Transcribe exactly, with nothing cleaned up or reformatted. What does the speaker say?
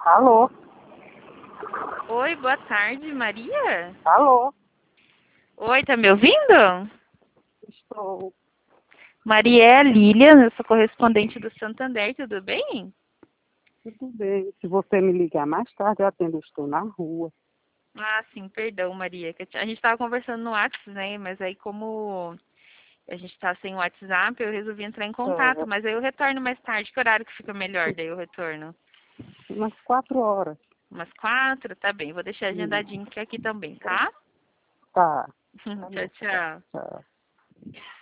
Alô? Oi, boa tarde, Maria? Alô? Oi, tá me ouvindo? Estou. Maria é a Lilian, eu sou correspondente do Santander, tudo bem? Tudo bem. Se você me ligar mais tarde, eu atendo. Eu estou na rua. Ah, sim, perdão, Maria. que A gente estava conversando no WhatsApp, né? Mas aí como a gente tá sem o WhatsApp, eu resolvi entrar em contato. É, Mas aí eu retorno mais tarde. Que horário que fica melhor? Daí eu retorno. umas quatro horas. Umas quatro? Tá bem, vou deixar Hum, agendadinho aqui também, tá? Tá. Tá Tchau, bom. tchau. Tchau.